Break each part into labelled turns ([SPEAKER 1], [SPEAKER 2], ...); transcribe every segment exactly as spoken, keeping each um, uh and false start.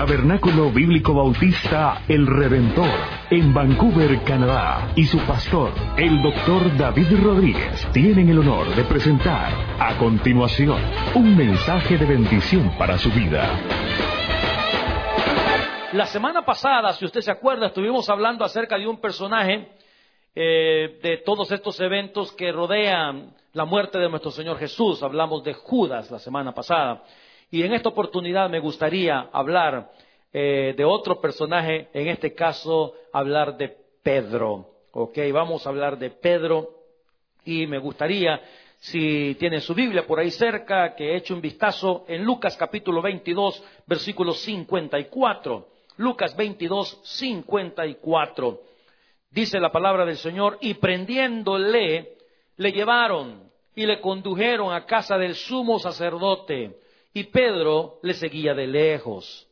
[SPEAKER 1] Tabernáculo Bíblico Bautista El Redentor, en Vancouver, Canadá, y su pastor, el doctor David Rodríguez, tienen el honor de presentar a continuación un mensaje de bendición para su vida.
[SPEAKER 2] La semana pasada, si usted se acuerda, estuvimos hablando acerca de un personaje eh, de todos estos eventos que rodean la muerte de nuestro Señor Jesús. Hablamos de Judas la semana pasada. Y en esta oportunidad me gustaría hablar eh, de otro personaje, en este caso hablar de Pedro. Ok, vamos a hablar de Pedro y me gustaría, si tiene su Biblia por ahí cerca, que eche un vistazo en Lucas capítulo veintidós, versículo cincuenta y cuatro. Lucas veintidós, cincuenta y cuatro. Dice la palabra del Señor: y prendiéndole, le llevaron y le condujeron a casa del sumo sacerdote. Y Pedro le seguía de lejos.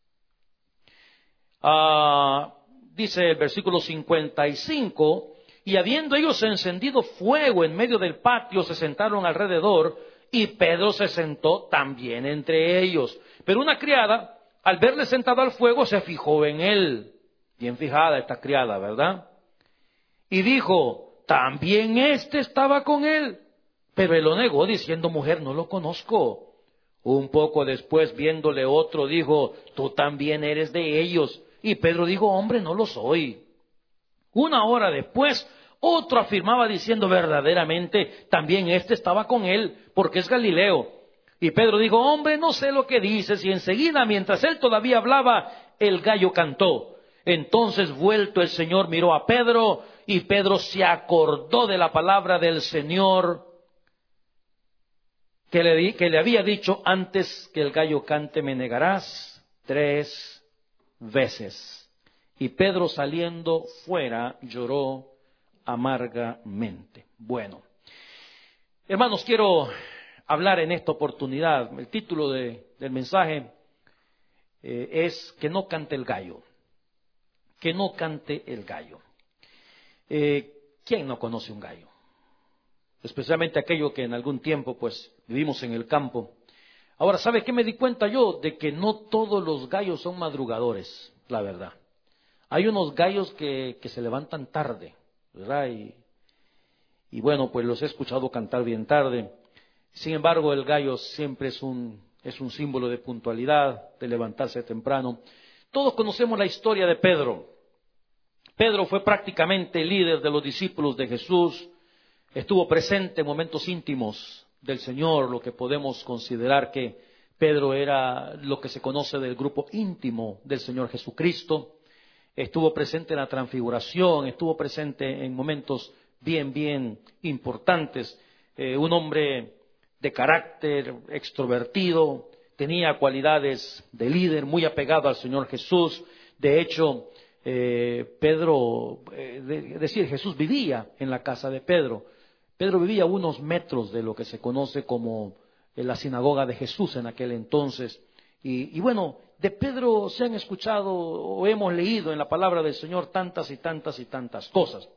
[SPEAKER 2] Ah, dice el versículo cincuenta y cinco, y habiendo ellos encendido fuego en medio del patio, se sentaron alrededor, y Pedro se sentó también entre ellos. Pero una criada, al verle sentado al fuego, se fijó en él. Bien fijada esta criada, ¿verdad? Y dijo: también éste estaba con él. Pero él lo negó, diciendo: mujer, no lo conozco. Un poco después, viéndole otro, dijo: tú también eres de ellos. Y Pedro dijo: hombre, no lo soy. Una hora después, otro afirmaba diciendo: verdaderamente, también este estaba con él, porque es Galileo. Y Pedro dijo: hombre, no sé lo que dices. Y enseguida, mientras él todavía hablaba, el gallo cantó. Entonces, vuelto el Señor, miró a Pedro, y Pedro se acordó de la palabra del Señor, que le, di, que le había dicho: antes que el gallo cante me negarás tres veces. Y Pedro, saliendo fuera, lloró amargamente. Bueno, hermanos, quiero hablar en esta oportunidad. El título de, del mensaje eh, es que no cante el gallo. Que no cante el gallo. Eh, ¿Quién no conoce un gallo? Especialmente aquello que en algún tiempo pues vivimos en el campo. Ahora, ¿sabe qué me di cuenta yo? De que no todos los gallos son madrugadores, la verdad. Hay unos gallos que, que se levantan tarde, ¿verdad? Y, y bueno, pues los he escuchado cantar bien tarde. Sin embargo, el gallo siempre es un, es un símbolo de puntualidad, de levantarse temprano. Todos conocemos la historia de Pedro. Pedro fue prácticamente el líder de los discípulos de Jesús. Estuvo presente en momentos íntimos del Señor, lo que podemos considerar que Pedro era lo que se conoce del grupo íntimo del Señor Jesucristo. Estuvo presente en la transfiguración, estuvo presente en momentos bien, bien importantes. Eh, un hombre de carácter extrovertido, tenía cualidades de líder, muy apegado al Señor Jesús. De hecho, eh, Pedro, eh, de, decir, Jesús vivía en la casa de Pedro. Pedro vivía a unos metros de lo que se conoce como la sinagoga de Jesús en aquel entonces. Y, y bueno, de Pedro se han escuchado o hemos leído en la palabra del Señor tantas y tantas y tantas cosas.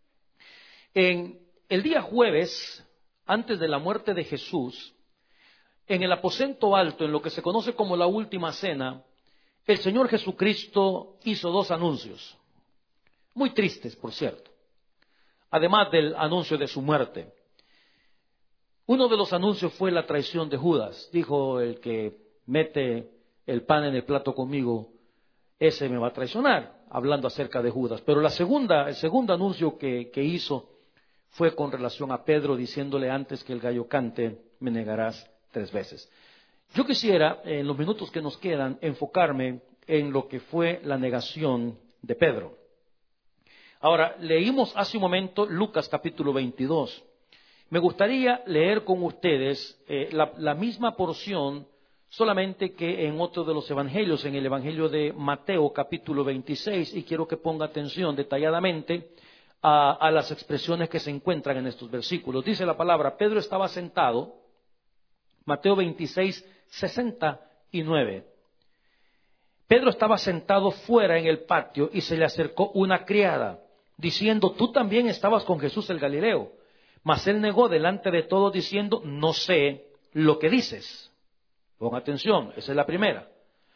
[SPEAKER 2] En el día jueves, antes de la muerte de Jesús, en el aposento alto, en lo que se conoce como la última cena, el Señor Jesucristo hizo dos anuncios, muy tristes, por cierto. Además del anuncio de su muerte. Uno de los anuncios fue la traición de Judas. Dijo: el que mete el pan en el plato conmigo, ese me va a traicionar, hablando acerca de Judas. Pero la segunda, el segundo anuncio que, que hizo fue con relación a Pedro, diciéndole: antes que el gallo cante, me negarás tres veces. Yo quisiera, en los minutos que nos quedan, enfocarme en lo que fue la negación de Pedro. Ahora, leímos hace un momento Lucas capítulo veintidós. Me gustaría leer con ustedes eh, la, la misma porción, solamente que en otro de los evangelios, en el evangelio de Mateo capítulo veintiséis, y quiero que ponga atención detalladamente a, a las expresiones que se encuentran en estos versículos. Dice la palabra: Pedro estaba sentado, Mateo veintiséis, sesenta y nueve. Pedro estaba sentado fuera en el patio y se le acercó una criada, diciendo: tú también estabas con Jesús el Galileo. Mas él negó delante de todos, diciendo: no sé lo que dices. Pon atención, esa es la primera.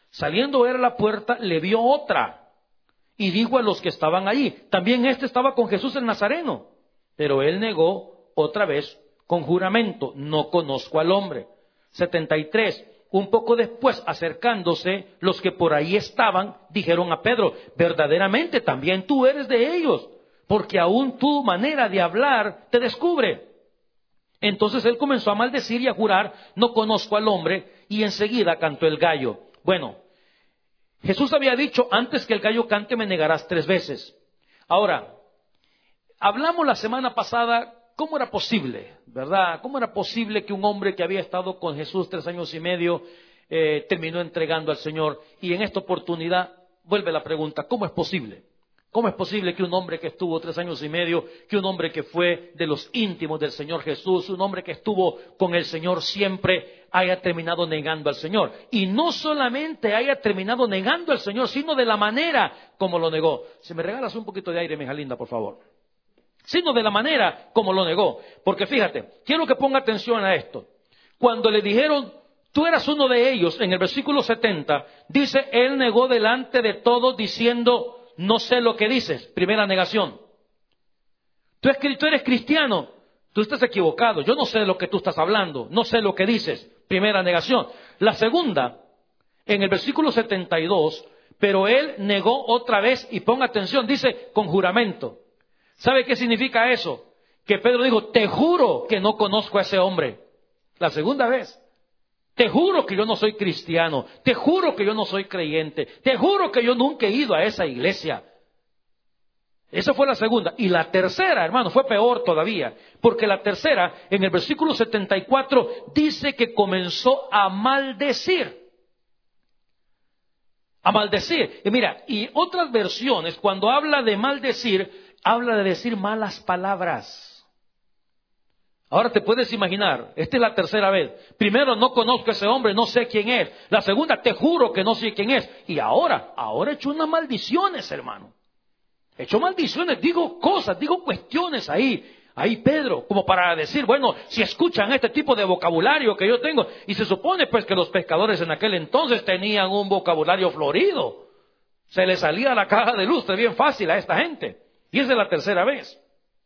[SPEAKER 2] Saliendo él a la puerta, le vio otra y dijo a los que estaban allí, también este estaba con Jesús el Nazareno. Pero él negó otra vez con juramento, no conozco al hombre. setenta y tres. Un poco después, acercándose, los que por ahí estaban, dijeron a Pedro, verdaderamente también tú eres de ellos, porque aún tu manera de hablar te descubre. Entonces él comenzó a maldecir y a jurar, no conozco al hombre, y enseguida cantó el gallo. Bueno, Jesús había dicho, antes que el gallo cante me negarás tres veces. Ahora, hablamos la semana pasada, ¿cómo era posible, verdad? ¿Cómo era posible que un hombre que había estado con Jesús tres años y medio eh, terminó entregando al Señor? Y en esta oportunidad vuelve la pregunta, ¿cómo es posible? ¿Cómo es posible que un hombre que estuvo tres años y medio, que un hombre que fue de los íntimos del Señor Jesús, un hombre que estuvo con el Señor siempre, haya terminado negando al Señor? Y no solamente haya terminado negando al Señor, sino de la manera como lo negó. Si me regalas un poquito de aire, mi hija linda, por favor. Sino de la manera como lo negó. Porque fíjate, quiero que ponga atención a esto. Cuando le dijeron, tú eras uno de ellos, en el versículo setenta, dice, él negó delante de todos diciendo, no sé lo que dices. Primera negación. Tú eres cristiano, tú estás equivocado, yo no sé lo que tú estás hablando, no sé lo que dices. Primera negación. La segunda, en el versículo setenta y dos, pero él negó otra vez, y ponga atención, dice, con juramento. ¿Sabe qué significa eso? Que Pedro dijo, te juro que no conozco a ese hombre. La segunda vez. Te juro que yo no soy cristiano. Te juro que yo no soy creyente. Te juro que yo nunca he ido a esa iglesia. Esa fue la segunda. Y la tercera, hermano, fue peor todavía. Porque la tercera, en el versículo setenta y cuatro, dice que comenzó a maldecir. A maldecir. Y mira, y otras versiones, cuando habla de maldecir, habla de decir malas palabras. Ahora te puedes imaginar, esta es la tercera vez. Primero, no conozco a ese hombre, no sé quién es. La segunda, te juro que no sé quién es. Y ahora, ahora he hecho unas maldiciones, hermano. He hecho maldiciones, digo cosas, digo cuestiones ahí. Ahí Pedro, como para decir, bueno, si escuchan este tipo de vocabulario que yo tengo. Y se supone pues que los pescadores en aquel entonces tenían un vocabulario florido. Se les salía la caja de lustre bien fácil a esta gente. Y esa es la tercera vez.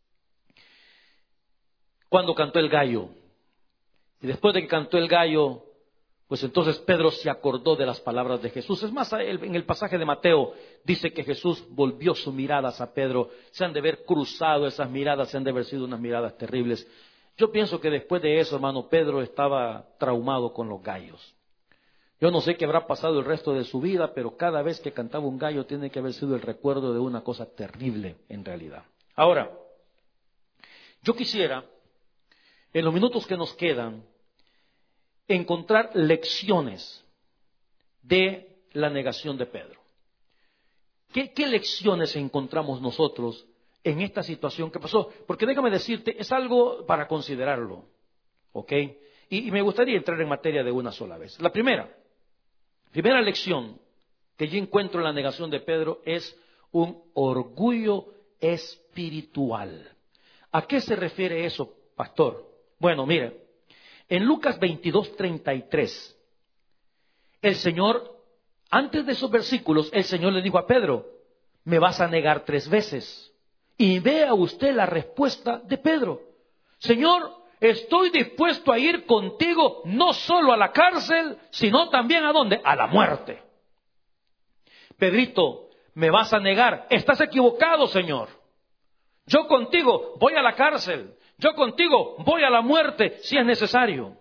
[SPEAKER 2] Cuando cantó el gallo. Y después de que cantó el gallo, pues entonces Pedro se acordó de las palabras de Jesús. Es más, en el pasaje de Mateo dice que Jesús volvió sus miradas a Pedro. Se han de haber cruzado esas miradas, se han de haber sido unas miradas terribles. Yo pienso que después de eso, hermano, Pedro estaba traumado con los gallos. Yo no sé qué habrá pasado el resto de su vida, pero cada vez que cantaba un gallo tiene que haber sido el recuerdo de una cosa terrible en realidad. Ahora, yo quisiera, en los minutos que nos quedan, encontrar lecciones de la negación de Pedro. ¿Qué, qué lecciones encontramos nosotros en esta situación que pasó? Porque déjame decirte, es algo para considerarlo, ¿ok? Y, y me gustaría entrar en materia de una sola vez. La primera, primera lección que yo encuentro en la negación de Pedro es un orgullo espiritual. ¿A qué se refiere eso, pastor? Bueno, mire, en Lucas veintidós, treinta y tres, el Señor, antes de esos versículos, el Señor le dijo a Pedro, me vas a negar tres veces. Y vea usted la respuesta de Pedro. Señor, estoy dispuesto a ir contigo no solo a la cárcel, sino también ¿a dónde? A la muerte. Pedrito, me vas a negar. Estás equivocado, Señor. Yo contigo voy a la cárcel. Yo contigo voy a la muerte si es necesario.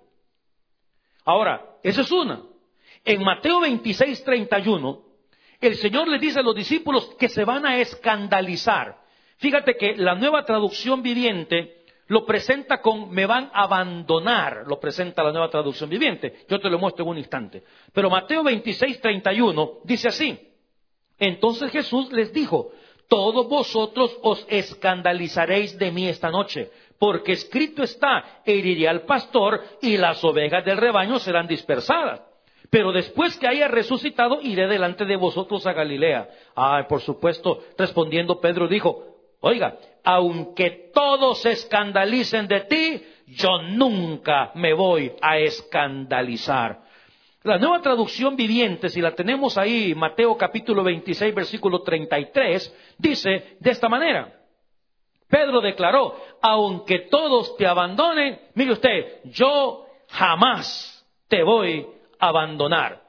[SPEAKER 2] Ahora, esa es una. En Mateo veintiséis, treinta y uno, el Señor le dice a los discípulos que se van a escandalizar. Fíjate que la Nueva Traducción Viviente lo presenta con me van a abandonar. Lo presenta la Nueva Traducción Viviente. Yo te lo muestro en un instante. Pero Mateo veintiséis, treinta y uno dice así. Entonces Jesús les dijo, todos vosotros os escandalizaréis de mí esta noche, porque escrito está, heriré al pastor y las ovejas del rebaño serán dispersadas. Pero después que haya resucitado, iré delante de vosotros a Galilea. Ah, por supuesto, respondiendo Pedro dijo, oiga, aunque todos se escandalicen de ti, yo nunca me voy a escandalizar. La Nueva Traducción Viviente, si la tenemos ahí, Mateo capítulo veintiséis, versículo treinta y tres, dice de esta manera. Pedro declaró, aunque todos te abandonen, mire usted, yo jamás te voy a abandonar.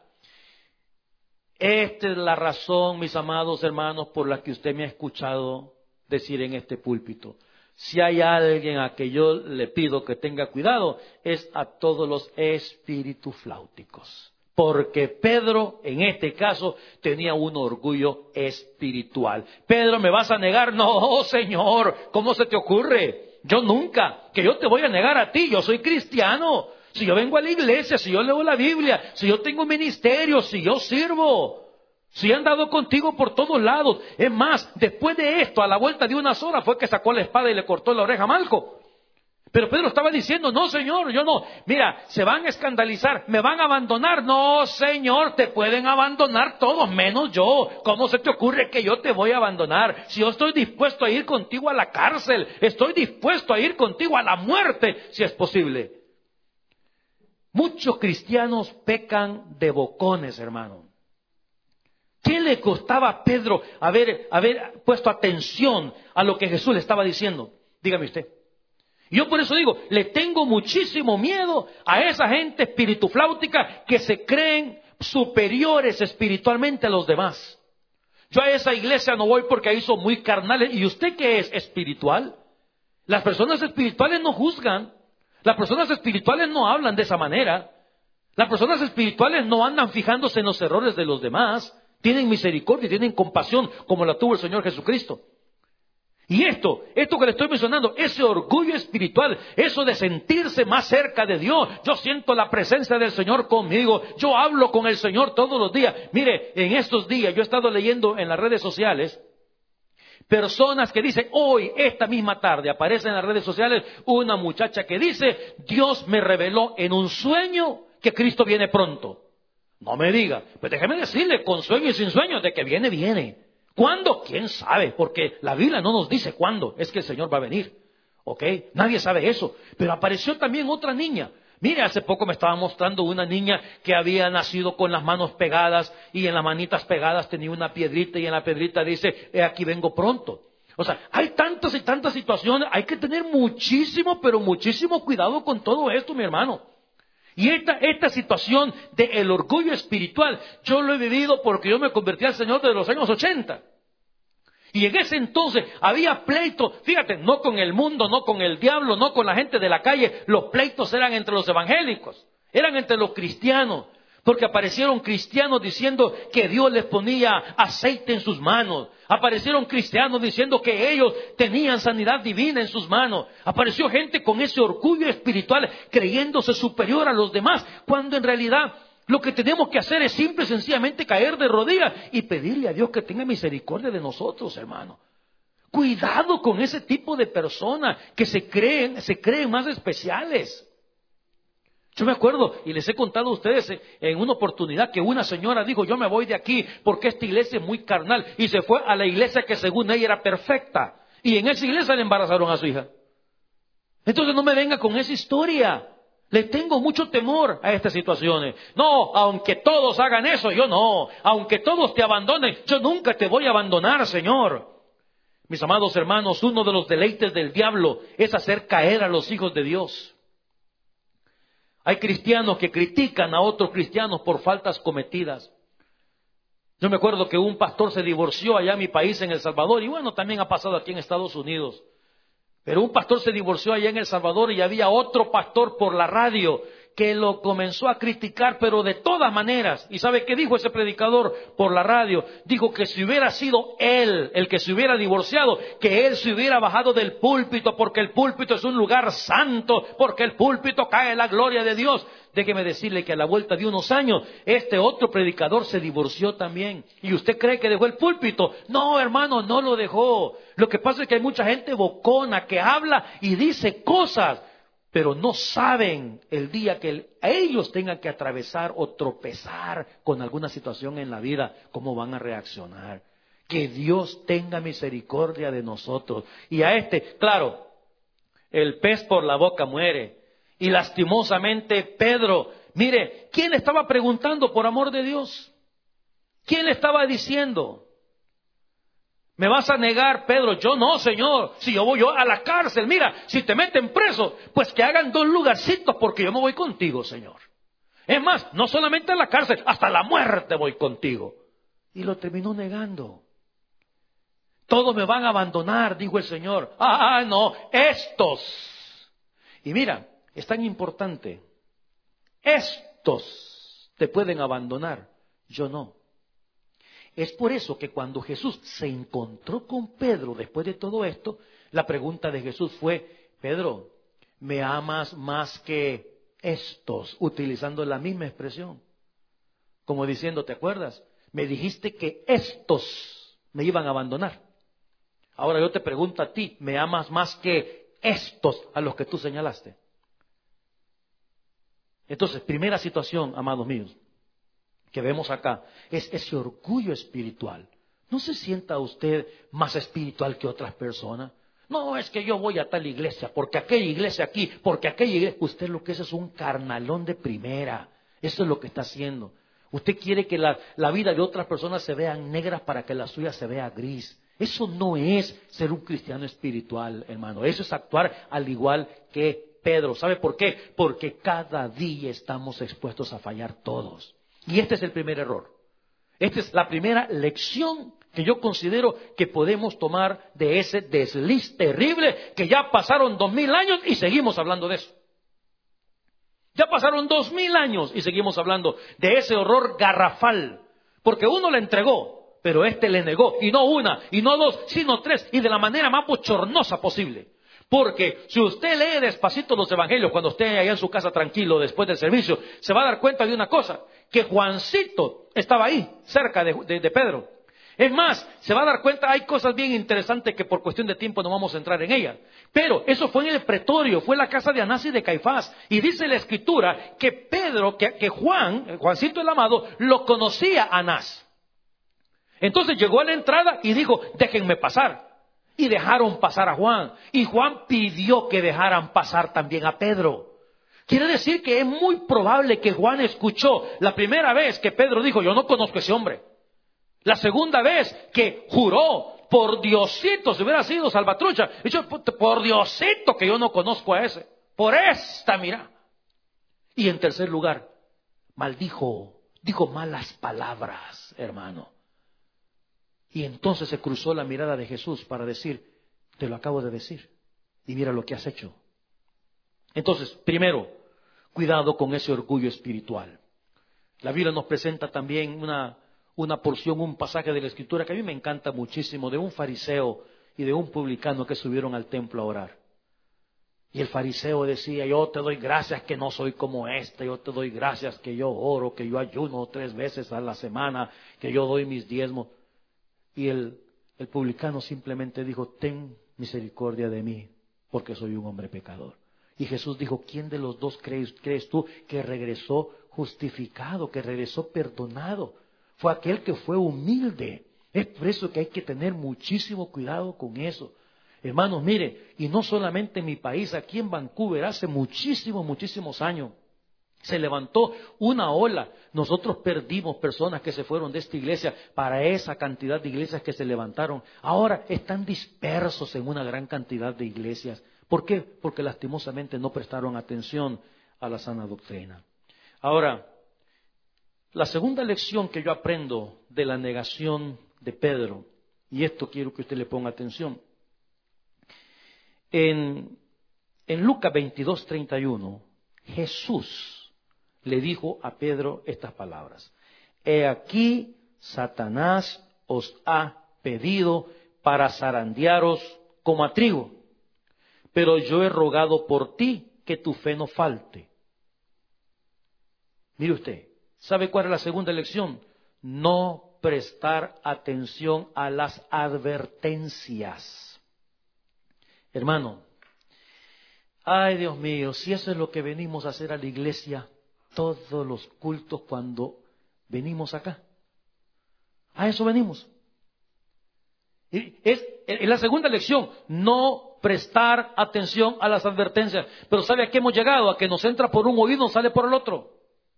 [SPEAKER 2] Esta es la razón, mis amados hermanos, por la que usted me ha escuchado decir en este púlpito. Si hay alguien a que yo le pido que tenga cuidado, es a todos los espíritus fláuticos. Porque Pedro, en este caso, tenía un orgullo espiritual. Pedro, ¿me vas a negar? No, Señor, ¿cómo se te ocurre? Yo nunca, que yo te voy a negar a ti, yo soy cristiano. Si yo vengo a la iglesia, si yo leo la Biblia, si yo tengo un ministerio, si yo sirvo. Si he andado contigo por todos lados. Es más, después de esto, a la vuelta de unas horas, fue que sacó la espada y le cortó la oreja a Malco. Pero Pedro estaba diciendo, no, Señor, yo no. Mira, se van a escandalizar, me van a abandonar. No, Señor, te pueden abandonar todos, menos yo. ¿Cómo se te ocurre que yo te voy a abandonar? Si yo estoy dispuesto a ir contigo a la cárcel, estoy dispuesto a ir contigo a la muerte, si es posible. Muchos cristianos pecan de bocones, hermano. ¿Qué le costaba a Pedro haber, haber puesto atención a lo que Jesús le estaba diciendo? Dígame usted. Yo por eso digo, le tengo muchísimo miedo a esa gente espiritufláutica que se creen superiores espiritualmente a los demás. Yo a esa iglesia no voy porque ahí son muy carnales. ¿Y usted qué es espiritual? Las personas espirituales no juzgan. Las personas espirituales no hablan de esa manera. Las personas espirituales no andan fijándose en los errores de los demás. Tienen misericordia, tienen compasión como la tuvo el Señor Jesucristo. Y esto, esto que le estoy mencionando, ese orgullo espiritual, eso de sentirse más cerca de Dios. Yo siento la presencia del Señor conmigo. Yo hablo con el Señor todos los días. Mire, en estos días yo he estado leyendo en las redes sociales personas que dicen, hoy, esta misma tarde, aparece en las redes sociales una muchacha que dice, Dios me reveló en un sueño que Cristo viene pronto. No me diga, pues déjeme decirle, con sueño y sin sueño, de que viene, viene. ¿Cuándo? ¿Quién sabe? Porque la Biblia no nos dice cuándo es que el Señor va a venir. ¿Ok? Nadie sabe eso. Pero apareció también otra niña. Mire, hace poco me estaba mostrando una niña que había nacido con las manos pegadas y en las manitas pegadas tenía una piedrita y en la piedrita dice, he aquí vengo pronto. O sea, hay tantas y tantas situaciones, hay que tener muchísimo, pero muchísimo cuidado con todo esto, mi hermano. Y esta, esta situación del orgullo espiritual, yo lo he vivido porque yo me convertí al Señor desde los años ochenta. Y en ese entonces había pleitos, fíjate, no con el mundo, no con el diablo, no con la gente de la calle. Los pleitos eran entre los evangélicos, eran entre los cristianos. Porque aparecieron cristianos diciendo que Dios les ponía aceite en sus manos. Aparecieron cristianos diciendo que ellos tenían sanidad divina en sus manos. Apareció gente con ese orgullo espiritual creyéndose superior a los demás. Cuando en realidad lo que tenemos que hacer es simple y sencillamente caer de rodillas y pedirle a Dios que tenga misericordia de nosotros, hermano. Cuidado con ese tipo de personas que se creen, se creen más especiales. Yo me acuerdo, y les he contado a ustedes en una oportunidad que una señora dijo, yo me voy de aquí porque esta iglesia es muy carnal, y se fue a la iglesia que según ella era perfecta, y en esa iglesia le embarazaron a su hija. Entonces no me venga con esa historia. Le tengo mucho temor a estas situaciones. No, aunque todos hagan eso, yo no. Aunque todos te abandonen, yo nunca te voy a abandonar, Señor. Mis amados hermanos, uno de los deleites del diablo es hacer caer a los hijos de Dios. Hay cristianos que critican a otros cristianos por faltas cometidas. Yo me acuerdo que un pastor se divorció allá en mi país, en El Salvador, y bueno, también ha pasado aquí en Estados Unidos. Pero un pastor se divorció allá en El Salvador y había otro pastor por la radio que lo comenzó a criticar, pero de todas maneras. ¿Y sabe qué dijo ese predicador por la radio? Dijo que si hubiera sido él el que se hubiera divorciado, que él se hubiera bajado del púlpito, porque el púlpito es un lugar santo, porque el púlpito cae la gloria de Dios. Déjeme decirle que a la vuelta de unos años, este otro predicador se divorció también. ¿Y usted cree que dejó el púlpito? No, hermano, no lo dejó. Lo que pasa es que hay mucha gente bocona que habla y dice cosas, pero no saben el día que ellos tengan que atravesar o tropezar con alguna situación en la vida, cómo van a reaccionar. Que Dios tenga misericordia de nosotros. Y a este, claro, el pez por la boca muere. Y lastimosamente Pedro, Mire, ¿quién le estaba preguntando por amor de Dios? ¿Quién le estaba diciendo? ¿Me vas a negar, Pedro? Yo no, Señor. Si yo voy yo a la cárcel, mira, si te meten preso, pues que hagan dos lugarcitos porque yo me voy contigo, Señor. Es más, no solamente a la cárcel, hasta la muerte voy contigo. Y lo terminó negando. Todos me van a abandonar, dijo el Señor. Ah, no, estos. Y mira, es tan importante. Estos te pueden abandonar, yo no. Es por eso que cuando Jesús se encontró con Pedro después de todo esto, la pregunta de Jesús fue, Pedro, ¿me amas más que estos? Utilizando la misma expresión. Como diciendo, ¿te acuerdas? Me dijiste que estos me iban a abandonar. Ahora yo te pregunto a ti, ¿me amas más que estos a los que tú señalaste? Entonces, primera situación, amados míos, que vemos acá, es ese orgullo espiritual. ¿No se sienta usted más espiritual que otras personas? No, es que yo voy a tal iglesia, porque aquella iglesia aquí, porque aquella iglesia... Usted lo que es es un carnalón de primera. Eso es lo que está haciendo. Usted quiere que la, la vida de otras personas se vea negra para que la suya se vea gris. Eso no es ser un cristiano espiritual, hermano. Eso es actuar al igual que Pedro. ¿Sabe por qué? Porque cada día estamos expuestos a fallar todos. Y este es el primer error. Esta es la primera lección que yo considero que podemos tomar de ese desliz terrible que ya pasaron dos mil años y seguimos hablando de eso. Ya pasaron dos mil años y seguimos hablando de ese horror garrafal. Porque uno le entregó, pero este le negó. Y no una, y no dos, sino tres. Y de la manera más bochornosa posible. Porque si usted lee despacito los evangelios cuando esté allá en su casa tranquilo después del servicio, se va a dar cuenta de una cosa, que Juancito estaba ahí, cerca de, de, de Pedro. Es más, se va a dar cuenta, hay cosas bien interesantes que por cuestión de tiempo no vamos a entrar en ellas. Pero eso fue en el pretorio, fue la casa de Anás y de Caifás. Y dice la Escritura que Pedro, que, que Juan, Juancito el amado, lo conocía a Anás. Entonces llegó a la entrada y dijo, déjenme pasar. Y dejaron pasar a Juan. Y Juan pidió que dejaran pasar también a Pedro. Quiere decir que es muy probable que Juan escuchó la primera vez que Pedro dijo, yo no conozco a ese hombre. La segunda vez que juró, por Diosito, si hubiera sido Salvatrucha, dicho, por Diosito que yo no conozco a ese. Por esta, mira. Y en tercer lugar, maldijo, dijo malas palabras, hermano. Y entonces se cruzó la mirada de Jesús para decir, te lo acabo de decir, y mira lo que has hecho. Entonces, primero, cuidado con ese orgullo espiritual. La Biblia nos presenta también una, una porción, un pasaje de la Escritura que a mí me encanta muchísimo, de un fariseo y de un publicano que subieron al templo a orar. Y el fariseo decía, yo te doy gracias que no soy como este, yo te doy gracias que yo oro, que yo ayuno tres veces a la semana, que yo doy mis diezmos. Y el, el publicano simplemente dijo, ten misericordia de mí, porque soy un hombre pecador. Y Jesús dijo, ¿quién de los dos crees, crees tú que regresó justificado, que regresó perdonado? Fue aquel que fue humilde. Es por eso que hay que tener muchísimo cuidado con eso. Hermanos, mire, y no solamente en mi país, aquí en Vancouver, hace muchísimos, muchísimos años, se levantó una ola. Nosotros perdimos personas que se fueron de esta iglesia para esa cantidad de iglesias que se levantaron. Ahora están dispersos en una gran cantidad de iglesias. ¿Por qué? Porque lastimosamente no prestaron atención a la sana doctrina. Ahora, la segunda lección que yo aprendo de la negación de Pedro, y esto quiero que usted le ponga atención. En, en Lucas veintidós, treinta y uno, Jesús le dijo a Pedro estas palabras. He aquí, Satanás os ha pedido para zarandearos como a trigo, pero yo he rogado por ti que tu fe no falte. Mire usted, ¿sabe cuál es la segunda lección? No prestar atención a las advertencias. Hermano, ay Dios mío, si eso es lo que venimos a hacer a la iglesia, todos los cultos cuando venimos acá. A eso venimos. Y es, es la segunda lección, no prestar atención a las advertencias. Pero ¿sabe a qué hemos llegado? A que nos entra por un oído y nos sale por el otro.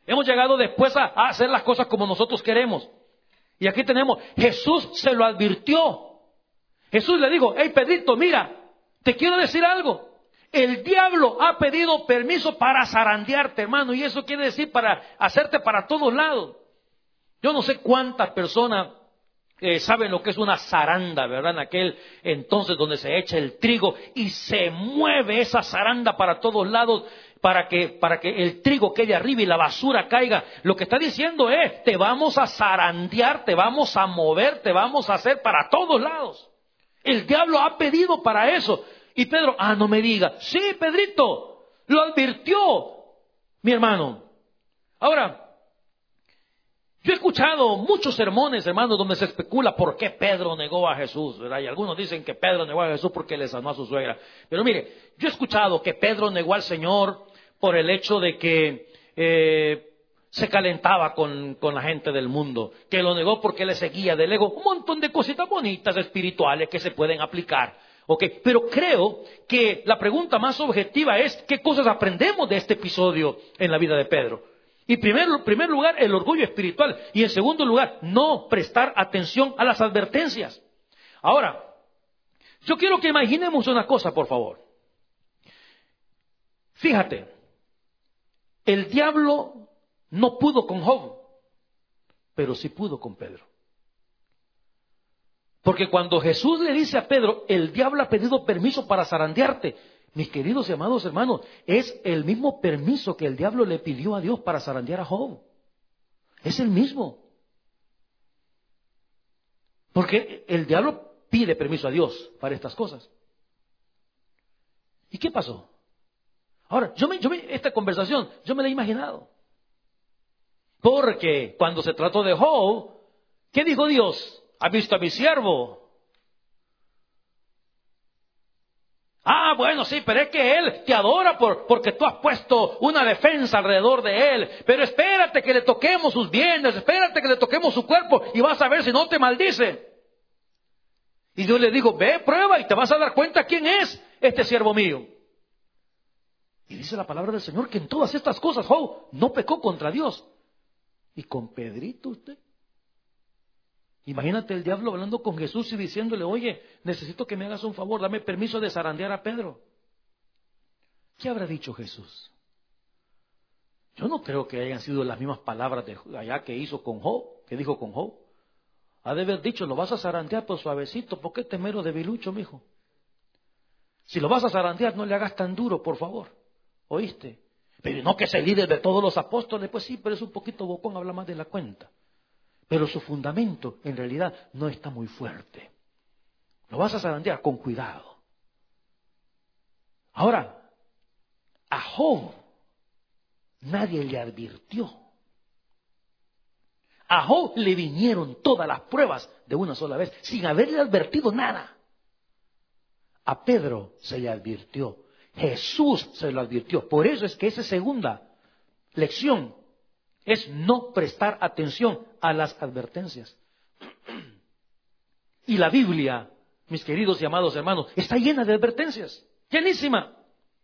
[SPEAKER 2] Hemos llegado después a, a hacer las cosas como nosotros queremos. Y aquí tenemos, Jesús se lo advirtió. Jesús le dijo, hey Pedrito, mira, te quiero decir algo. El diablo ha pedido permiso para zarandearte, hermano. Y eso quiere decir para hacerte para todos lados. Yo no sé cuántas personas eh, saben lo que es una zaranda, ¿verdad? En aquel entonces donde se echa el trigo y se mueve esa zaranda para todos lados. Para que, para que el trigo quede arriba y la basura caiga. Lo que está diciendo es, te vamos a zarandear, te vamos a mover, te vamos a hacer para todos lados. El diablo ha pedido para eso. Y Pedro, ah, no me diga. Sí, Pedrito, lo advirtió, mi hermano. Ahora, yo he escuchado muchos sermones, hermanos, donde se especula por qué Pedro negó a Jesús, ¿verdad? Y algunos dicen que Pedro negó a Jesús porque le sanó a su suegra. Pero mire, yo he escuchado que Pedro negó al Señor por el hecho de que eh, se calentaba con, con la gente del mundo, que lo negó porque le seguía del ego, un montón de cositas bonitas espirituales que se pueden aplicar. Okay. Pero creo que la pregunta más objetiva es ¿qué cosas aprendemos de este episodio en la vida de Pedro? Y en primer, primer lugar, el orgullo espiritual. Y en segundo lugar, no prestar atención a las advertencias. Ahora, yo quiero que imaginemos una cosa, por favor. Fíjate. El diablo no pudo con Job, pero sí pudo con Pedro. Porque cuando Jesús le dice a Pedro, el diablo ha pedido permiso para zarandearte, mis queridos y amados hermanos, es el mismo permiso que el diablo le pidió a Dios para zarandear a Job. Es el mismo. Porque el diablo pide permiso a Dios para estas cosas. ¿Y qué pasó? Ahora, yo me, yo me, esta conversación, yo me la he imaginado. Porque cuando se trató de Job, ¿qué dijo Dios? ¿Has visto a mi siervo? Ah, bueno, sí, pero es que él te adora por, porque tú has puesto una defensa alrededor de él. Pero espérate que le toquemos sus bienes, espérate que le toquemos su cuerpo y vas a ver si no te maldice. Y Dios le dijo, ve, prueba y te vas a dar cuenta quién es este siervo mío. Y dice la palabra del Señor que en todas estas cosas Job no pecó contra Dios. Y con Pedrito usted. Imagínate el diablo hablando con Jesús y diciéndole, oye, necesito que me hagas un favor, dame permiso de zarandear a Pedro. ¿Qué habrá dicho Jesús? Yo no creo que hayan sido las mismas palabras de allá que hizo con Job, que dijo con Job. Ha de haber dicho, lo vas a zarandear por suavecito, ¿por qué te mero debilucho, mijo? Si lo vas a zarandear, no le hagas tan duro, por favor. ¿Oíste? Pero no que es el líder de todos los apóstoles, pues sí, pero es un poquito bocón, habla más de la cuenta. Pero su fundamento, en realidad, no está muy fuerte. Lo vas a zarandear con cuidado. Ahora, a Job nadie le advirtió. A Job le vinieron todas las pruebas de una sola vez, sin haberle advertido nada. A Pedro se le advirtió. Jesús se lo advirtió. Por eso es que esa segunda lección es no prestar atención a las advertencias. Y la Biblia, mis queridos y amados hermanos, está llena de advertencias. Llenísima.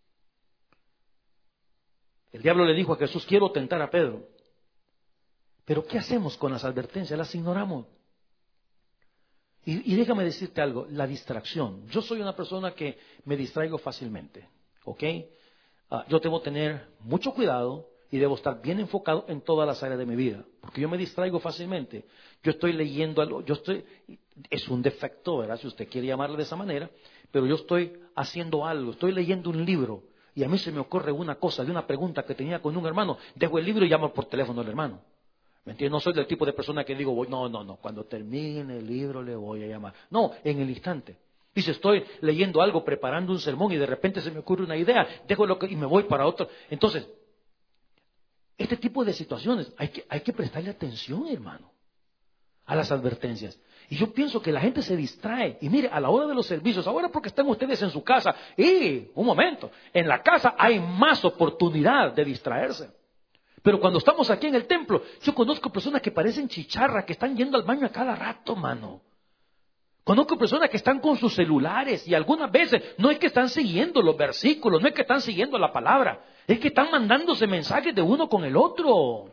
[SPEAKER 2] El diablo le dijo a Jesús, quiero tentar a Pedro. Pero ¿qué hacemos con las advertencias? Las ignoramos. Y, y déjame decirte algo, la distracción. Yo soy una persona que me distraigo fácilmente, ¿ok? Uh, yo debo tener mucho cuidado y debo estar bien enfocado en todas las áreas de mi vida, porque yo me distraigo fácilmente. Yo estoy leyendo algo, yo estoy, es un defecto, ¿verdad? Si usted quiere llamarlo de esa manera, pero yo estoy haciendo algo, estoy leyendo un libro y a mí se me ocurre una cosa de una pregunta que tenía con un hermano, dejo el libro y llamo por teléfono al hermano. ¿Me entiendes? No soy del tipo de persona que digo, no, no, no, cuando termine el libro le voy a llamar. No, en el instante. Y si estoy leyendo algo, preparando un sermón y de repente se me ocurre una idea, dejo lo que y me voy para otro. Entonces, este tipo de situaciones hay que, hay que prestarle atención, hermano, a las advertencias. Y yo pienso que la gente se distrae. Y mire, a la hora de los servicios, ahora porque están ustedes en su casa, y un momento, en la casa hay más oportunidad de distraerse. Pero cuando estamos aquí en el templo, yo conozco personas que parecen chicharras, que están yendo al baño a cada rato, mano. Conozco personas que están con sus celulares y algunas veces no es que están siguiendo los versículos, no es que están siguiendo la palabra, es que están mandándose mensajes de uno con el otro.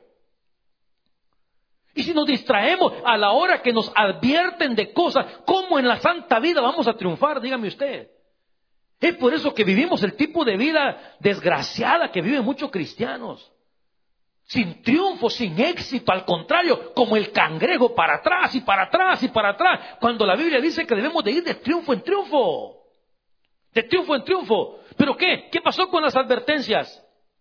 [SPEAKER 2] Y si nos distraemos a la hora que nos advierten de cosas, ¿cómo en la santa vida vamos a triunfar? Dígame usted. Es por eso que vivimos el tipo de vida desgraciada que viven muchos cristianos. Sin triunfo, sin éxito, al contrario, como el cangrejo para atrás y para atrás y para atrás. Cuando la Biblia dice que debemos de ir de triunfo en triunfo. De triunfo en triunfo. ¿Pero qué? ¿Qué pasó con las advertencias?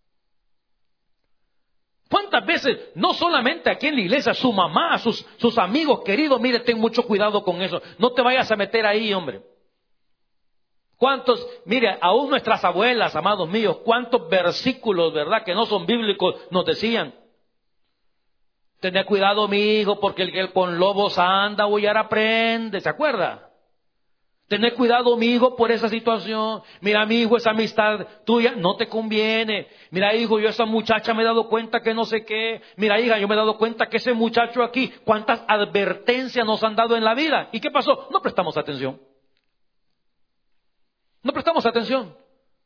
[SPEAKER 2] ¿Cuántas veces, no solamente aquí en la iglesia, su mamá, sus, sus amigos queridos, mire, ten mucho cuidado con eso, no te vayas a meter ahí, hombre? ¿Cuántos, mire, aún nuestras abuelas, amados míos, cuántos versículos, verdad, que no son bíblicos, nos decían? Tened cuidado, mi hijo, porque el que con lobos anda, huyar aprende, ¿se acuerda? Tened cuidado, mi hijo, por esa situación. Mira, mi hijo, esa amistad tuya no te conviene. Mira, hijo, yo esa muchacha me he dado cuenta que no sé qué. Mira, hija, yo me he dado cuenta que ese muchacho aquí, cuántas advertencias nos han dado en la vida. ¿Y qué pasó? No prestamos atención. No prestamos atención.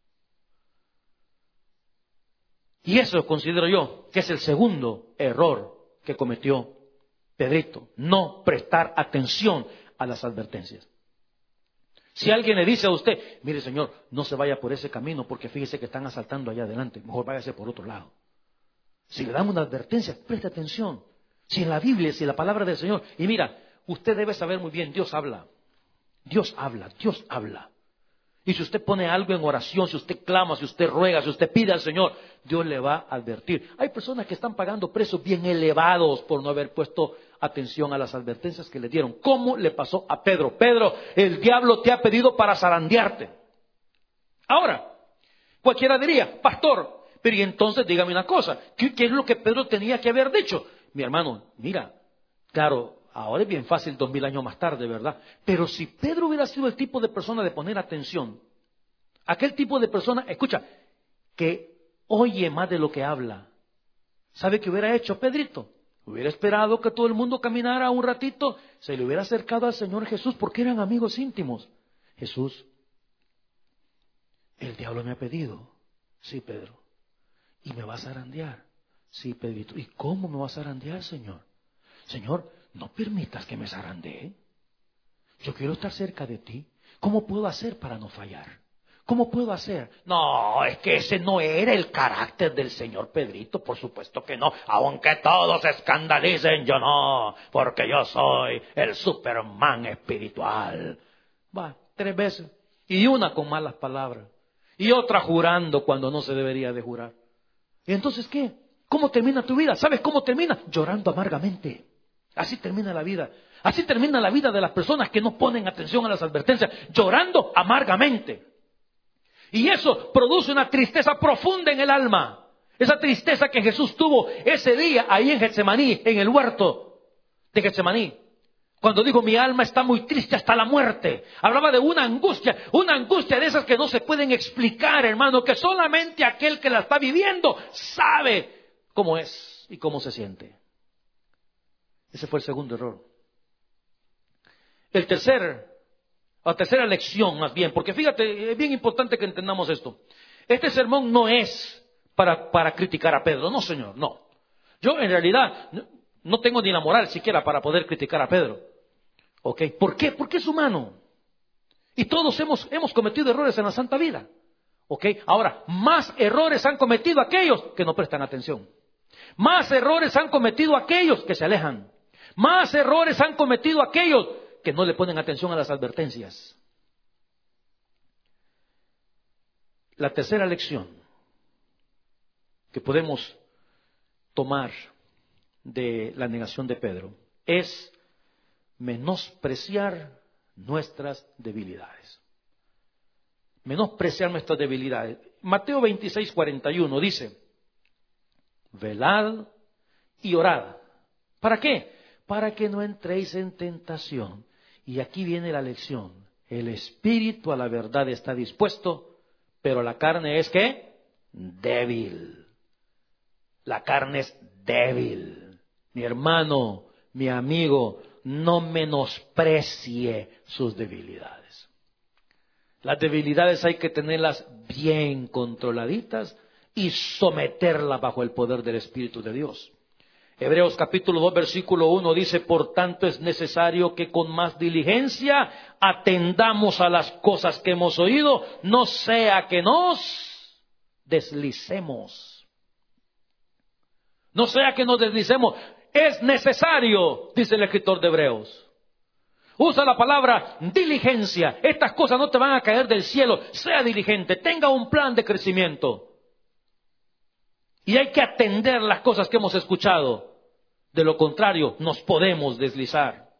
[SPEAKER 2] Y eso considero yo que es el segundo error que cometió Pedrito. No prestar atención a las advertencias. Si alguien le dice a usted, mire señor, no se vaya por ese camino porque fíjese que están asaltando allá adelante, mejor váyase por otro lado. Si le damos una advertencia, preste atención. Si en la Biblia, si en la palabra del Señor, y mira, usted debe saber muy bien, Dios habla. Dios habla, Dios habla. Y si usted pone algo en oración, si usted clama, si usted ruega, si usted pide al Señor, Dios le va a advertir. Hay personas que están pagando precios bien elevados por no haber puesto atención a las advertencias que le dieron. ¿Cómo le pasó a Pedro? Pedro, el diablo te ha pedido para zarandearte. Ahora, cualquiera diría, pastor, pero y entonces dígame una cosa, ¿qué, qué es lo que Pedro tenía que haber dicho? Mi hermano, mira, claro, ahora es bien fácil dos mil años más tarde, ¿verdad? Pero si Pedro hubiera sido el tipo de persona de poner atención, aquel tipo de persona, escucha, que oye más de lo que habla, ¿sabe qué hubiera hecho Pedrito? Hubiera esperado que todo el mundo caminara un ratito, se le hubiera acercado al Señor Jesús porque eran amigos íntimos. Jesús, el diablo me ha pedido. Sí, Pedro. ¿Y me vas a zarandear? Sí, Pedrito. ¿Y cómo me vas a zarandear, Señor? Señor, no permitas que me zarandee. Yo quiero estar cerca de ti. ¿Cómo puedo hacer para no fallar? ¿Cómo puedo hacer? No, es que ese no era el carácter del señor Pedrito, por supuesto que no. Aunque todos se escandalicen, yo no, porque yo soy el Superman espiritual. Va, tres veces. Y una con malas palabras. Y otra jurando cuando no se debería de jurar. ¿Y entonces qué? ¿Cómo termina tu vida? ¿Sabes cómo termina? Llorando amargamente. Así termina la vida. Así termina la vida de las personas que no ponen atención a las advertencias. Llorando amargamente. Y eso produce una tristeza profunda en el alma. Esa tristeza que Jesús tuvo ese día ahí en Getsemaní, en el huerto de Getsemaní. Cuando dijo, mi alma está muy triste hasta la muerte. Hablaba de una angustia, una angustia de esas que no se pueden explicar, hermano, que solamente aquel que la está viviendo sabe cómo es y cómo se siente. Ese fue el segundo error. El tercer La tercera lección, más bien, porque fíjate, es bien importante que entendamos esto. Este sermón no es para, para criticar a Pedro, no señor, no. Yo en realidad no, no tengo ni la moral siquiera para poder criticar a Pedro. ¿Ok? ¿Por qué? Porque es humano. Y todos hemos, hemos cometido errores en la santa vida. ¿Ok? Ahora, más errores han cometido aquellos que no prestan atención. Más errores han cometido aquellos que se alejan. Más errores han cometido aquellos que no le ponen atención a las advertencias. La tercera lección que podemos tomar de la negación de Pedro es menospreciar nuestras debilidades. Menospreciar nuestras debilidades. Mateo veintiséis, cuarenta y uno dice, velad y orad. ¿Para qué? Para que no entréis en tentación. Y aquí viene la lección. El espíritu a la verdad está dispuesto, pero la carne es ¿qué? Débil. La carne es débil. Mi hermano, mi amigo, no menosprecie sus debilidades. Las debilidades hay que tenerlas bien controladitas y someterlas bajo el poder del Espíritu de Dios. Hebreos capítulo dos, versículo uno dice: por tanto es necesario que con más diligencia atendamos a las cosas que hemos oído, no sea que nos deslicemos. No sea que nos deslicemos. Es necesario, dice el escritor de Hebreos. Usa la palabra diligencia. Estas cosas no te van a caer del cielo. Sea diligente, tenga un plan de crecimiento. Y hay que atender las cosas que hemos escuchado. De lo contrario, nos podemos deslizar.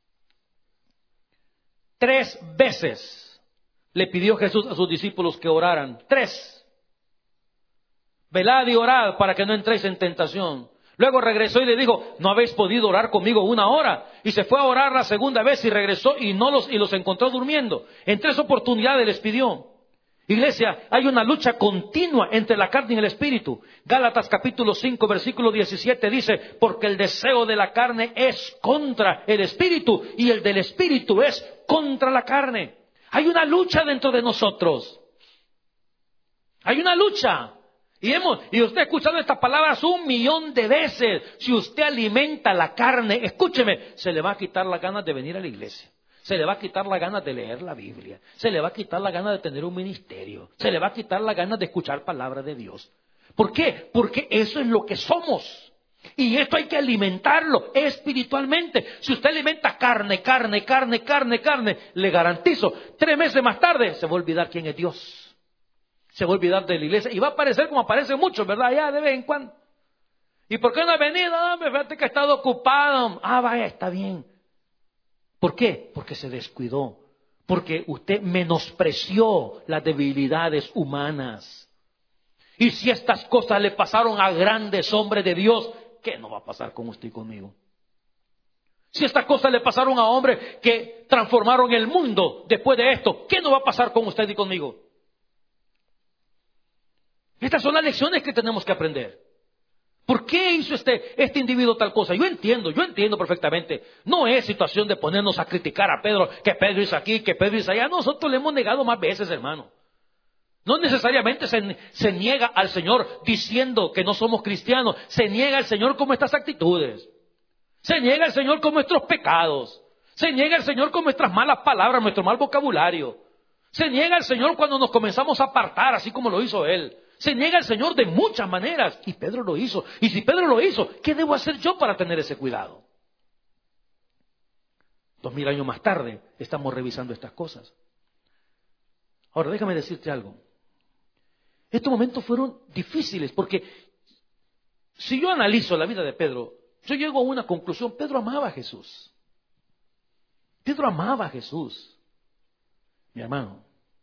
[SPEAKER 2] Tres veces le pidió Jesús a sus discípulos que oraran. Tres. Velad y orad para que no entréis en tentación. Luego regresó y le dijo: ¿no habéis podido orar conmigo una hora? Y se fue a orar la segunda vez y regresó y no los, y los encontró durmiendo. En tres oportunidades les pidió. Iglesia, hay una lucha continua entre la carne y el espíritu. Gálatas capítulo cinco, versículo diecisiete dice: porque el deseo de la carne es contra el espíritu y el del espíritu es contra la carne. Hay una lucha dentro de nosotros. Hay una lucha. Y, hemos, y usted ha escuchado estas palabras un millón de veces. Si usted alimenta la carne, escúcheme, se le va a quitar las ganas de venir a la iglesia. Se le va a quitar las ganas de leer la Biblia. Se le va a quitar las ganas de tener un ministerio. Se le va a quitar las ganas de escuchar palabra de Dios. ¿Por qué? Porque eso es lo que somos. Y esto hay que alimentarlo espiritualmente. Si usted alimenta carne, carne, carne, carne, carne, le garantizo, tres meses más tarde se va a olvidar quién es Dios. Se va a olvidar de la iglesia y va a aparecer como aparecen muchos, ¿verdad? Ya de vez en cuando. ¿Y por qué no ha venido? No, me fíjate que ha estado ocupado. Ah, vaya, está bien. ¿Por qué? Porque se descuidó. Porque usted menospreció las debilidades humanas. Y si estas cosas le pasaron a grandes hombres de Dios, ¿qué no va a pasar con usted y conmigo? Si estas cosas le pasaron a hombres que transformaron el mundo después de esto, ¿qué no va a pasar con usted y conmigo? Estas son las lecciones que tenemos que aprender. ¿Por qué hizo este, este individuo tal cosa? Yo entiendo, yo entiendo perfectamente. No es situación de ponernos a criticar a Pedro, que Pedro hizo aquí, que Pedro hizo allá. Nosotros le hemos negado más veces, hermano. No necesariamente se, se niega al Señor diciendo que no somos cristianos. Se niega al Señor con nuestras actitudes. Se niega al Señor con nuestros pecados. Se niega al Señor con nuestras malas palabras, nuestro mal vocabulario. Se niega al Señor cuando nos comenzamos a apartar, así como lo hizo Él. Se niega al Señor de muchas maneras. Y Pedro lo hizo. Y si Pedro lo hizo, ¿qué debo hacer yo para tener ese cuidado? Dos mil años más tarde estamos revisando estas cosas. Ahora, déjame decirte algo. Estos momentos fueron difíciles porque si yo analizo la vida de Pedro, yo llego a una conclusión. Pedro amaba a Jesús. Pedro amaba a Jesús. Mi hermano.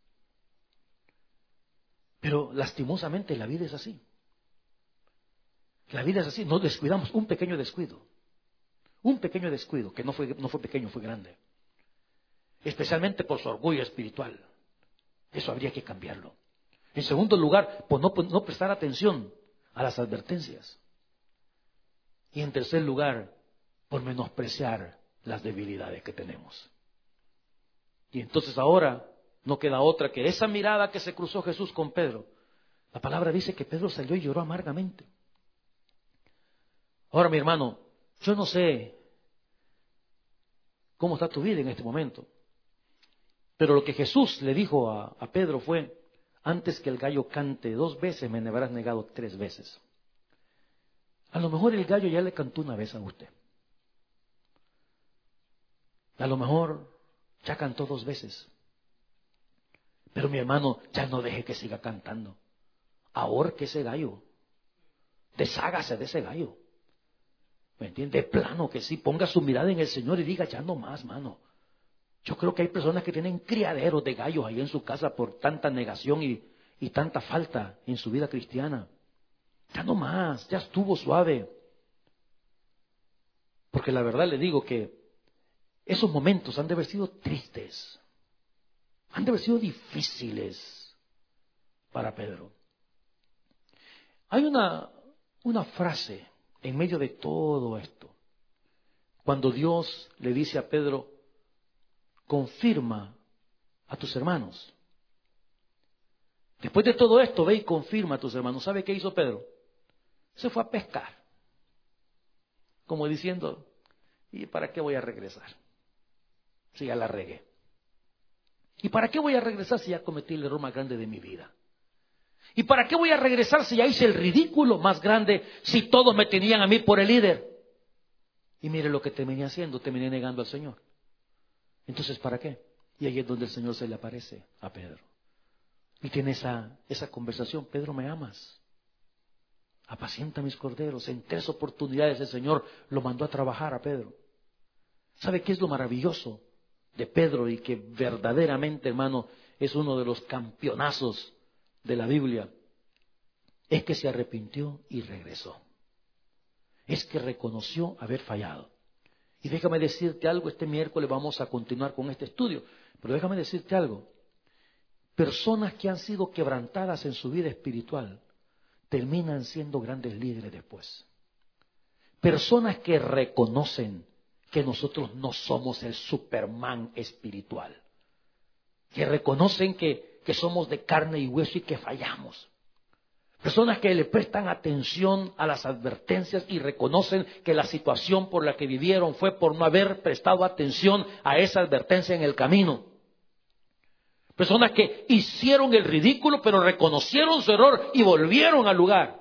[SPEAKER 2] Pero lastimosamente la vida es así. La vida es así. Nos descuidamos. Un pequeño descuido. Un pequeño descuido. Que no fue, no fue pequeño, fue grande. Especialmente por su orgullo espiritual. Eso habría que cambiarlo. En segundo lugar, por no, por no prestar atención a las advertencias. Y en tercer lugar, por menospreciar las debilidades que tenemos. Y entonces ahora no queda otra que esa mirada que se cruzó Jesús con Pedro. La palabra dice que Pedro salió y lloró amargamente. Ahora, mi hermano, yo no sé cómo está tu vida en este momento. Pero lo que Jesús le dijo a, a Pedro fue: antes que el gallo cante dos veces, me habrás negado tres veces. A lo mejor el gallo ya le cantó una vez a usted. A lo mejor ya cantó dos veces. Pero mi hermano, ya no deje que siga cantando. Ahorque ese gallo. Deshágase de ese gallo. ¿Me entiende? De plano que sí. Ponga su mirada en el Señor y diga: ya no más, mano. Yo creo que hay personas que tienen criaderos de gallos ahí en su casa por tanta negación y, y tanta falta en su vida cristiana. Ya no más. Ya estuvo suave. Porque la verdad le digo que esos momentos han de haber sido tristes. Han de haber sido difíciles para Pedro. Hay una, una frase en medio de todo esto. Cuando Dios le dice a Pedro, confirma a tus hermanos. Después de todo esto, ve y confirma a tus hermanos. ¿Sabe qué hizo Pedro? Se fue a pescar. Como diciendo, ¿y para qué voy a regresar? Si ya la regué. ¿Y para qué voy a regresar si ya cometí el error más grande de mi vida? ¿Y para qué voy a regresar si ya hice el ridículo más grande, si todos me tenían a mí por el líder? Y mire lo que terminé haciendo, terminé negando al Señor. Entonces, ¿para qué? Y ahí es donde el Señor se le aparece a Pedro. Y tiene esa, esa conversación. Pedro, ¿me amas? Apacienta mis corderos. En tres oportunidades el Señor lo mandó a trabajar a Pedro. ¿Sabe qué es lo maravilloso de Pedro? Y que verdaderamente, hermano, es uno de los campeonazos de la Biblia. Es que se arrepintió y regresó. Es que reconoció haber fallado. Y déjame decirte algo, este miércoles vamos a continuar con este estudio, pero déjame decirte algo. Personas que han sido quebrantadas en su vida espiritual terminan siendo grandes líderes después. Personas que reconocen que nosotros no somos el Superman espiritual, que reconocen que, que somos de carne y hueso y que fallamos. Personas que le prestan atención a las advertencias y reconocen que la situación por la que vivieron fue por no haber prestado atención a esa advertencia en el camino. Personas que hicieron el ridículo, pero reconocieron su error y volvieron al lugar.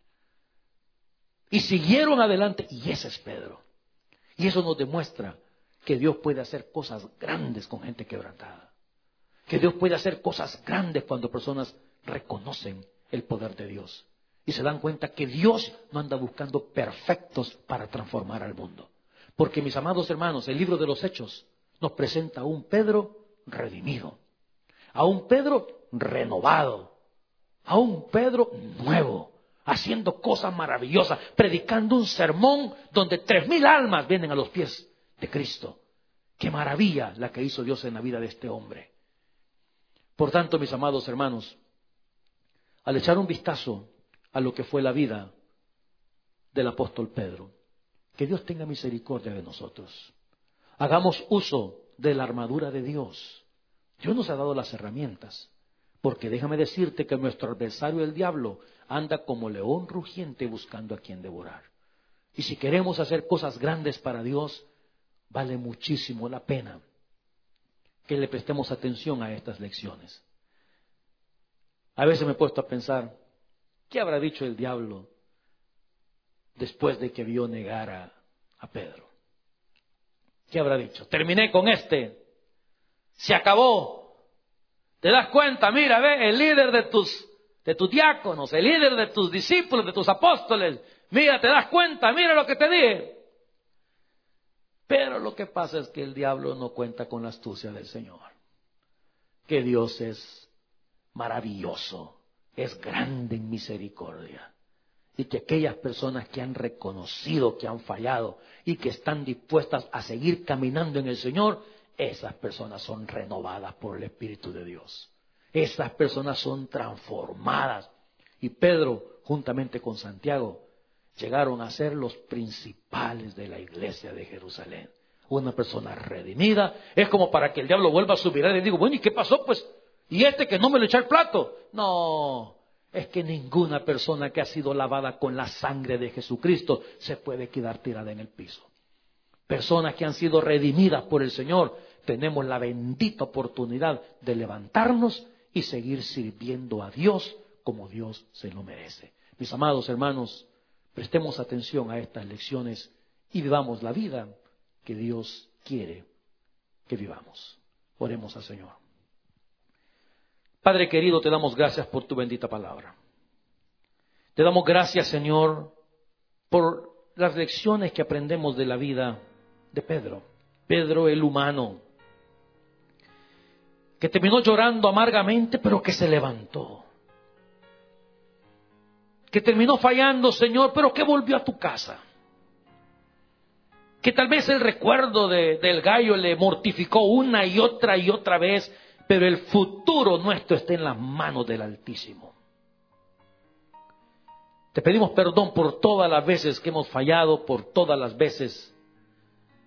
[SPEAKER 2] Y siguieron adelante. Y ese es Pedro. Y eso nos demuestra que Dios puede hacer cosas grandes con gente quebrantada. Que Dios puede hacer cosas grandes cuando personas reconocen el poder de Dios. Y se dan cuenta que Dios no anda buscando perfectos para transformar al mundo. Porque, mis amados hermanos, el libro de los Hechos nos presenta a un Pedro redimido. A un Pedro renovado, a un Pedro nuevo, haciendo cosas maravillosas, predicando un sermón donde tres mil almas vienen a los pies de Cristo. ¡Qué maravilla la que hizo Dios en la vida de este hombre! Por tanto, mis amados hermanos, al echar un vistazo a lo que fue la vida del apóstol Pedro, que Dios tenga misericordia de nosotros. Hagamos uso de la armadura de Dios. Dios nos ha dado las herramientas, porque déjame decirte que nuestro adversario, el diablo, anda como león rugiente buscando a quien devorar. Y si queremos hacer cosas grandes para Dios, vale muchísimo la pena que le prestemos atención a estas lecciones. A veces me he puesto a pensar, ¿qué habrá dicho el diablo después de que vio negar a, a Pedro? ¿Qué habrá dicho? Terminé con este. Se acabó. ¿Te das cuenta? Mira, ve, el líder de tus, de tus diáconos, el líder de tus discípulos, de tus apóstoles. Mira, ¿te das cuenta? Mira lo que te dije. Pero lo que pasa es que el diablo no cuenta con la astucia del Señor. Que Dios es maravilloso, es grande en misericordia. Y que aquellas personas que han reconocido que han fallado y que están dispuestas a seguir caminando en el Señor, esas personas son renovadas por el Espíritu de Dios. Esas personas son transformadas. Y Pedro, juntamente con Santiago, llegaron a ser los principales de la iglesia de Jerusalén. Una persona redimida. Es como para que el diablo vuelva a subir y digo, bueno, ¿y qué pasó? Pues, ¿y este que no me lo echa el plato? No, es que ninguna persona que ha sido lavada con la sangre de Jesucristo se puede quedar tirada en el piso. Personas que han sido redimidas por el Señor, tenemos la bendita oportunidad de levantarnos y seguir sirviendo a Dios como Dios se lo merece. Mis amados hermanos, prestemos atención a estas lecciones y vivamos la vida que Dios quiere que vivamos. Oremos al Señor. Padre querido, te damos gracias por tu bendita palabra. Te damos gracias, Señor, por las lecciones que aprendemos de la vida de Pedro. Pedro el humano, que terminó llorando amargamente, pero que se levantó. Que terminó fallando, Señor, pero que volvió a tu casa. Que tal vez el recuerdo de, del gallo le mortificó una y otra y otra vez, pero el futuro nuestro está en las manos del Altísimo. Te pedimos perdón por todas las veces que hemos fallado, por todas las veces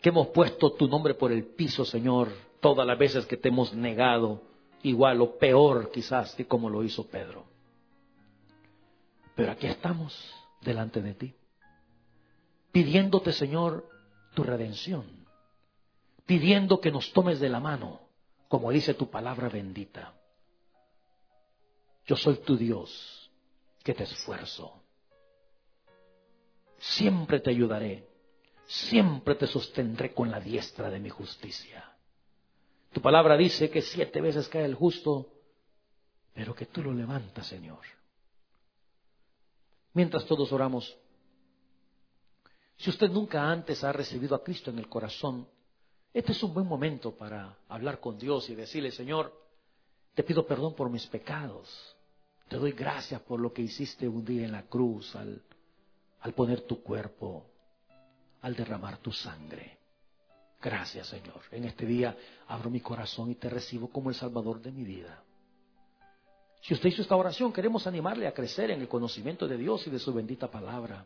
[SPEAKER 2] que hemos puesto tu nombre por el piso, Señor, todas las veces que te hemos negado, igual o peor quizás que como lo hizo Pedro. Pero aquí estamos delante de ti, pidiéndote, Señor, tu redención, pidiendo que nos tomes de la mano, como dice tu palabra bendita. Yo soy tu Dios, que te esfuerzo. Siempre te ayudaré, siempre te sostendré con la diestra de mi justicia. Tu palabra dice que siete veces cae el justo, pero que tú lo levantas, Señor. Mientras todos oramos, si usted nunca antes ha recibido a Cristo en el corazón, este es un buen momento para hablar con Dios y decirle: Señor, te pido perdón por mis pecados. Te doy gracias por lo que hiciste un día en la cruz al, al poner tu cuerpo, al derramar tu sangre. Gracias, Señor. En este día abro mi corazón y te recibo como el Salvador de mi vida. Si usted hizo esta oración, queremos animarle a crecer en el conocimiento de Dios y de su bendita palabra.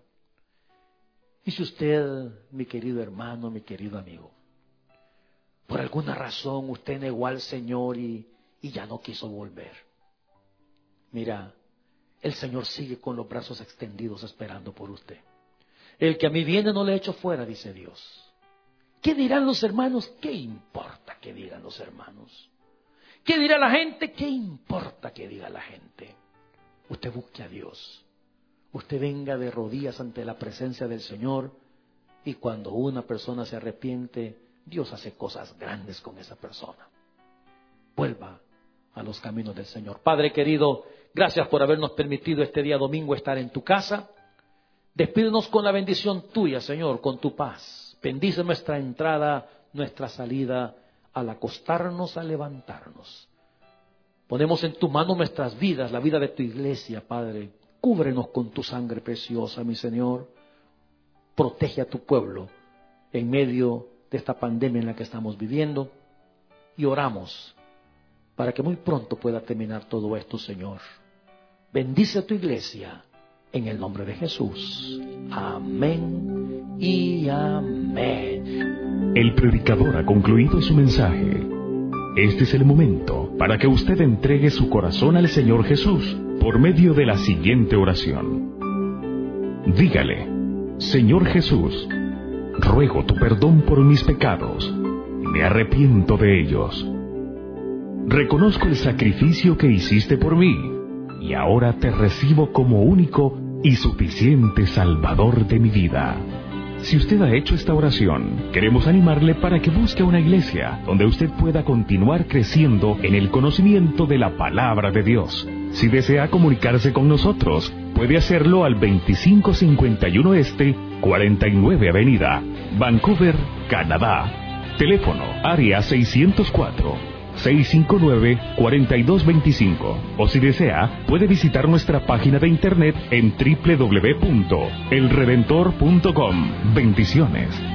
[SPEAKER 2] Y si usted, mi querido hermano, mi querido amigo, por alguna razón usted negó al Señor y, y ya no quiso volver, mira, el Señor sigue con los brazos extendidos esperando por usted. El que a mí viene no le echo fuera, dice Dios. ¿Qué dirán los hermanos? ¿Qué importa que digan los hermanos? ¿Qué dirá la gente? ¿Qué importa que diga la gente? Usted busque a Dios. Usted venga de rodillas ante la presencia del Señor, y cuando una persona se arrepiente, Dios hace cosas grandes con esa persona. Vuelva a los caminos del Señor. Padre querido, gracias por habernos permitido este día domingo estar en tu casa. Despídenos con la bendición tuya, Señor, con tu paz. Bendice nuestra entrada, nuestra salida, al acostarnos, al levantarnos. Ponemos en tu mano nuestras vidas, la vida de tu iglesia, Padre. Cúbrenos con tu sangre preciosa, mi Señor. Protege a tu pueblo en medio de esta pandemia en la que estamos viviendo. Y oramos para que muy pronto pueda terminar todo esto, Señor. Bendice a tu iglesia en el nombre de Jesús. Amén y amén.
[SPEAKER 1] El predicador ha concluido su mensaje. Este es el momento para que usted entregue su corazón al Señor Jesús por medio de la siguiente oración. Dígale: Señor Jesús, ruego tu perdón por mis pecados. Me arrepiento de ellos. Reconozco el sacrificio que hiciste por mí y ahora te recibo como único y suficiente Salvador de mi vida. Si usted ha hecho esta oración, queremos animarle para que busque una iglesia donde usted pueda continuar creciendo en el conocimiento de la palabra de Dios. Si desea comunicarse con nosotros, puede hacerlo al veinticinco cincuenta y uno Este, cuarenta y nueve Avenida, Vancouver, Canadá. Teléfono área seiscientos cuatro, seiscientos cincuenta y nueve, cuarenta y dos veinticinco. O si desea, puede visitar nuestra página de internet en doble u doble u doble u punto el redentor punto com. Bendiciones.